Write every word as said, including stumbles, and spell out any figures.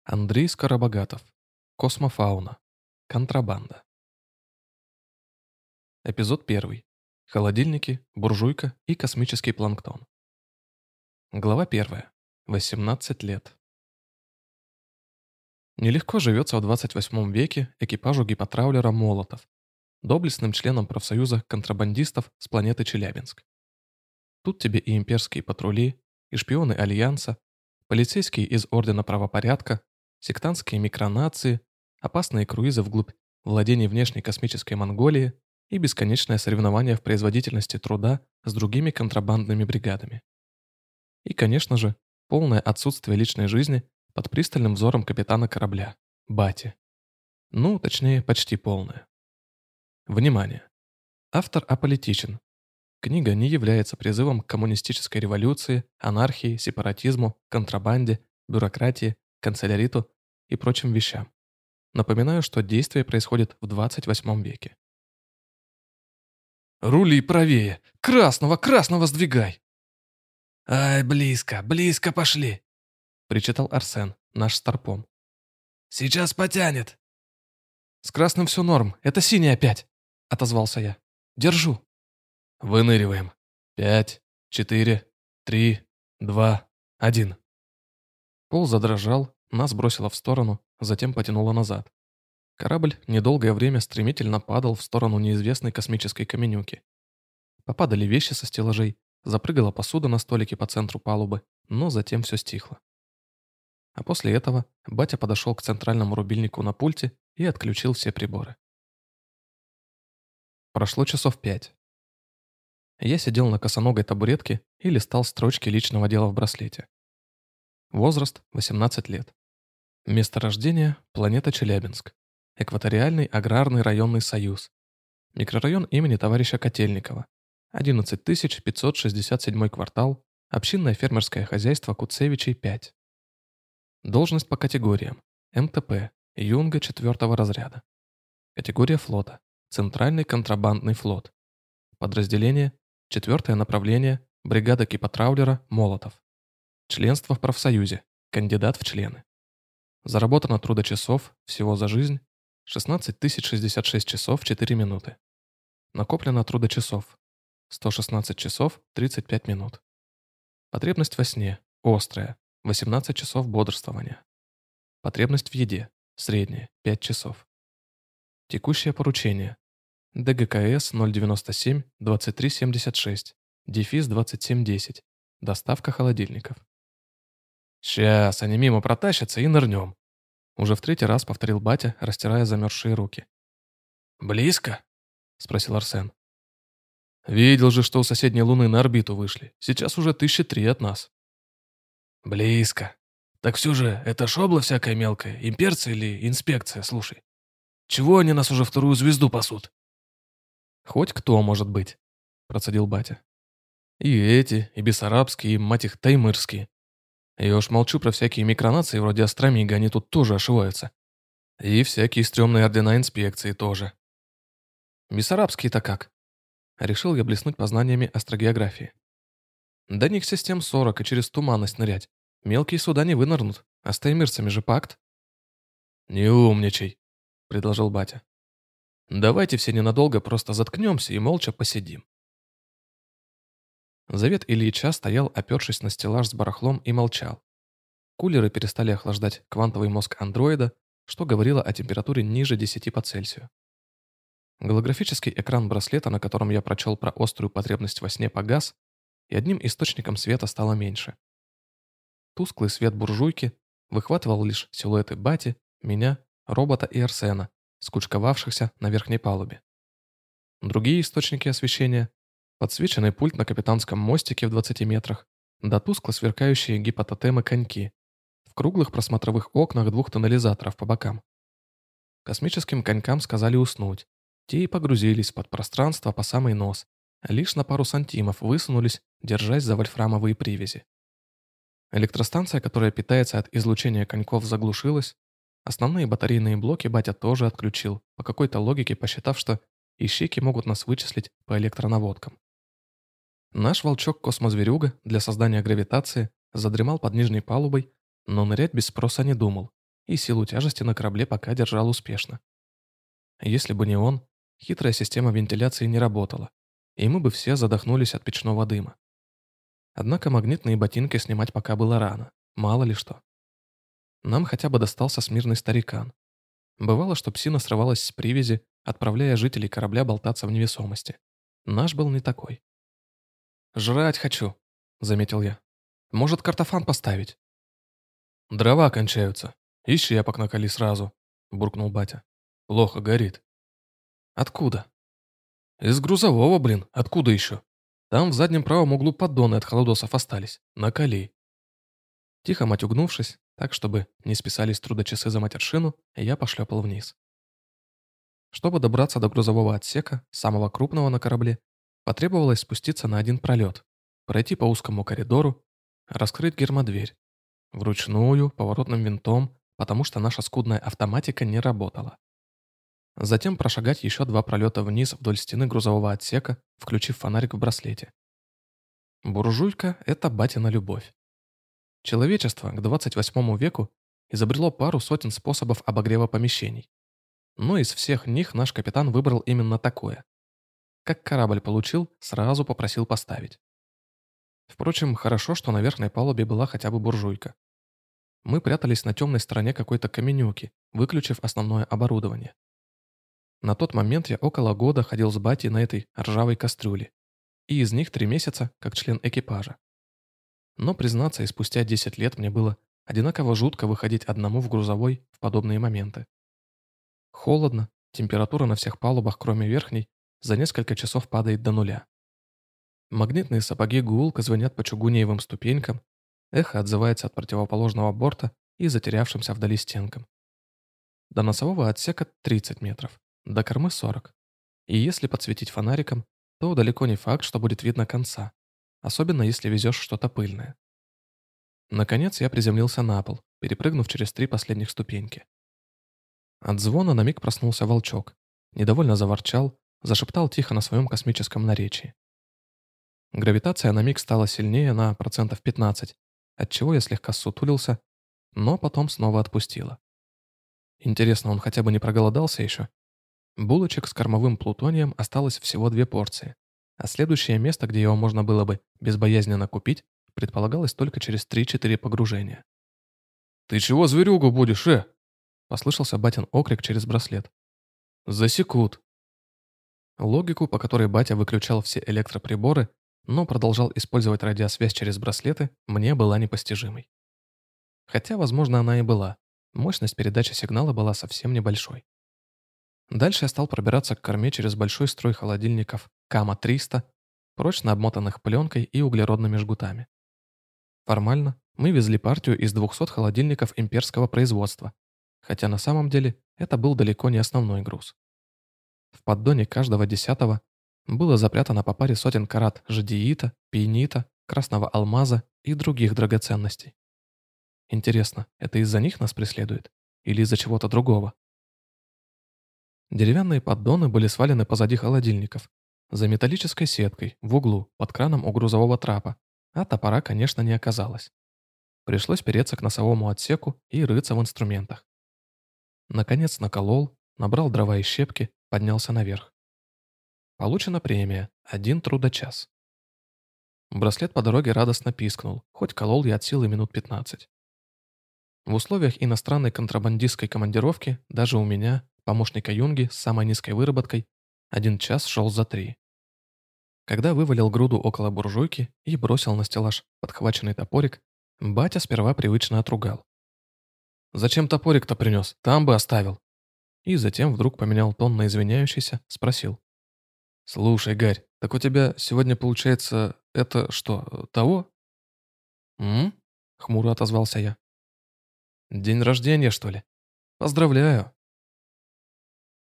Андрей Скоробогатов. Космофауна. Контрабанда. Эпизод первый. Холодильники, буржуйка и космический планктон. Глава первая. восемнадцать лет. Нелегко живется в двадцать восьмом веке экипажу гипотраулера «Молотов», доблестным членом профсоюза контрабандистов с планеты Челябинск. Тут тебе и имперские патрули, и шпионы Альянса, полицейские из Ордена Правопорядка, сектантские микронации, опасные круизы вглубь владений внешней космической Монголии и бесконечное соревнование в производительности труда с другими контрабандными бригадами. И, конечно же, полное отсутствие личной жизни под пристальным взором капитана корабля, Бати. Ну, точнее, почти полное. Внимание! Автор аполитичен. Книга не является призывом к коммунистической революции, анархии, сепаратизму, контрабанде, бюрократии, канцеляриту и прочим вещам. Напоминаю, что действие происходит в двадцать восьмом веке. «Рули правее! Красного, красного сдвигай!» «Ай, близко, близко пошли!» — причитал Арсен, наш старпом. «Сейчас потянет!» «С красным все норм, это синий опять!» — отозвался я. «Держу!» Выныриваем. Пять, четыре, три, два, один. Пол задрожал, нас бросило в сторону, затем потянуло назад. Корабль недолгое время стремительно падал в сторону неизвестной космической каменюки. Попадали вещи со стеллажей, запрыгала посуда на столике по центру палубы, но затем все стихло. А после этого батя подошел к центральному рубильнику на пульте и отключил все приборы. Прошло часов пять. Я сидел на косоногой табуретке и листал строчки личного дела в браслете. Возраст – восемнадцать лет. Место рождения – планета Челябинск. Экваториальный аграрный районный союз. Микрорайон имени товарища Котельникова. одиннадцать тысяч пятьсот шестьдесят седьмой квартал. Общинное фермерское хозяйство Куцевичей пять. Должность по категориям. эм тэ пэ. Юнга четвертого разряда. Категория флота. Центральный контрабандный флот. Подразделение. Четвертое направление. Бригада кипотраулера «Молотов». Членство в профсоюзе. Кандидат в члены. Заработано трудочасов всего за жизнь шестнадцать тысяч шестьдесят шесть часов четыре минуты. Накоплено трудочасов сто шестнадцать часов тридцать пять минут. Потребность во сне острая восемнадцать часов бодрствования. Потребность в еде средняя пять часов. Текущее поручение дэ гэ ка эс ноль девяносто семь двадцать три семьдесят шесть дефис двадцать семь десять. Доставка холодильников. «Сейчас они мимо протащатся и нырнем», — уже в третий раз повторил батя, растирая замерзшие руки. «Близко?» — спросил Арсен. «Видел же, что у соседней Луны на орбиту вышли. Сейчас уже тысячи три от нас». «Близко. Так все же, это шобла всякая мелкая, имперцы или инспекция, слушай. Чего они нас уже вторую звезду пасут?» «Хоть кто, может быть», — процедил батя. «И эти, и бессарабские, и, мать их, таймырские. Я уж молчу про всякие микронации вроде Астромига, они тут тоже ошиваются. И всякие стрёмные ордена инспекции тоже». «Бессарабские-то как?» Решил я блеснуть познаниями астрогеографии. «До них систем сорок и через туманность нырять. Мелкие суда не вынырнут, а с таймырцами же пакт». «Не умничай», — предложил батя. «Давайте все ненадолго просто заткнемся и молча посидим». Завет Ильича стоял, опершись на стеллаж с барахлом, и молчал. Кулеры перестали охлаждать квантовый мозг андроида, что говорило о температуре ниже десяти по Цельсию. Голографический экран браслета, на котором я прочел про острую потребность во сне, погас, и одним источником света стало меньше. Тусклый свет буржуйки выхватывал лишь силуэты бати, меня, робота и Арсена, скучковавшихся на верхней палубе. Другие источники освещения — подсвеченный пульт на капитанском мостике в двадцати метрах, да тускло сверкающие гипототемы-коньки в круглых просмотровых окнах двух тоннелизаторов по бокам. Космическим конькам сказали уснуть, те и погрузились под пространство по самый нос, лишь на пару сантимов высунулись, держась за вольфрамовые привязи. Электростанция, которая питается от излучения коньков, заглушилась, основные батарейные блоки батя тоже отключил, по какой-то логике посчитав, что ищейки могут нас вычислить по электронаводкам. Наш волчок-космозверюга для создания гравитации задремал под нижней палубой, но нырять без спроса не думал, и силу тяжести на корабле пока держал успешно. Если бы не он, хитрая система вентиляции не работала, и мы бы все задохнулись от печного дыма. Однако магнитные ботинки снимать пока было рано, мало ли что. Нам хотя бы достался смирный старикан. Бывало, что псина срывалась с привязи, отправляя жителей корабля болтаться в невесомости. Наш был не такой. «Жрать хочу», — заметил я. «Может, картофан поставить?» «Дрова кончаются. И щепок накали сразу», — буркнул батя. «Плохо горит». «Откуда?» «Из грузового, блин. Откуда еще? Там в заднем правом углу поддоны от холодосов остались. Накали». Тихо матюгнувшись, так, чтобы не списались трудочасы за матершину, я пошлепал вниз. Чтобы добраться до грузового отсека, самого крупного на корабле, потребовалось спуститься на один пролет, пройти по узкому коридору, раскрыть гермодверь. Вручную, поворотным винтом, потому что наша скудная автоматика не работала. Затем прошагать еще два пролета вниз вдоль стены грузового отсека, включив фонарик в браслете. Буржуйка — это батина любовь. Человечество к двадцать восьмому веку изобрело пару сотен способов обогрева помещений. Но из всех них наш капитан выбрал именно такое. Как корабль получил, сразу попросил поставить. Впрочем, хорошо, что на верхней палубе была хотя бы буржуйка. Мы прятались на темной стороне какой-то каменюки, выключив основное оборудование. На тот момент я около года ходил с батей на этой ржавой кастрюле, и из них три месяца как член экипажа. Но, признаться, и спустя десять лет мне было одинаково жутко выходить одному в грузовой в подобные моменты. Холодно, температура на всех палубах, кроме верхней, за несколько часов падает до нуля. Магнитные сапоги гулко звонят по чугуниевым ступенькам, эхо отзывается от противоположного борта и затерявшимся вдали стенкам. До носового отсека тридцать метров, до кормы сорок. И если подсветить фонариком, то далеко не факт, что будет видно конца, особенно если везешь что-то пыльное. Наконец я приземлился на пол, перепрыгнув через три последних ступеньки. От звона на миг проснулся волчок, недовольно заворчал, зашептал тихо на своем космическом наречии. Гравитация на миг стала сильнее на процентов пятнадцать, отчего я слегка ссутулился, но потом снова отпустила. Интересно, он хотя бы не проголодался еще? Булочек с кормовым плутонием осталось всего две порции, а следующее место, где его можно было бы безбоязненно купить, предполагалось только через три-четыре погружения. «Ты чего зверюгу будешь, э?» — послышался батин окрик через браслет. «Засекут». Логику, по которой батя выключал все электроприборы, но продолжал использовать радиосвязь через браслеты, мне была непостижимой. Хотя, возможно, она и была. Мощность передачи сигнала была совсем небольшой. Дальше я стал пробираться к корме через большой строй холодильников Кама триста, прочно обмотанных пленкой и углеродными жгутами. Формально мы везли партию из двухсот холодильников имперского производства, хотя на самом деле это был далеко не основной груз. В поддоне каждого десятого было запрятано по паре сотен карат жадеита, пиенита, красного алмаза и других драгоценностей. Интересно, это из-за них нас преследует? Или из-за чего-то другого? Деревянные поддоны были свалены позади холодильников, за металлической сеткой, в углу, под краном у грузового трапа, а топора, конечно, не оказалось. Пришлось переться к носовому отсеку и рыться в инструментах. Наконец наколол, набрал дрова и щепки, поднялся наверх. Получена премия – один трудочас. Браслет по дороге радостно пискнул, хоть колол я от силы минут пятнадцать. В условиях иностранной контрабандистской командировки даже у меня, помощника Юнги с самой низкой выработкой, один час шел за три. Когда вывалил груду около буржуйки и бросил на стеллаж подхваченный топорик, батя сперва привычно отругал. «Зачем топорик-то принес? Там бы оставил». И затем вдруг поменял тон на извиняющийся, спросил. «Слушай, Гарь, так у тебя сегодня получается это что, того?» «М?» — хмуро отозвался я. «День рождения, что ли? Поздравляю.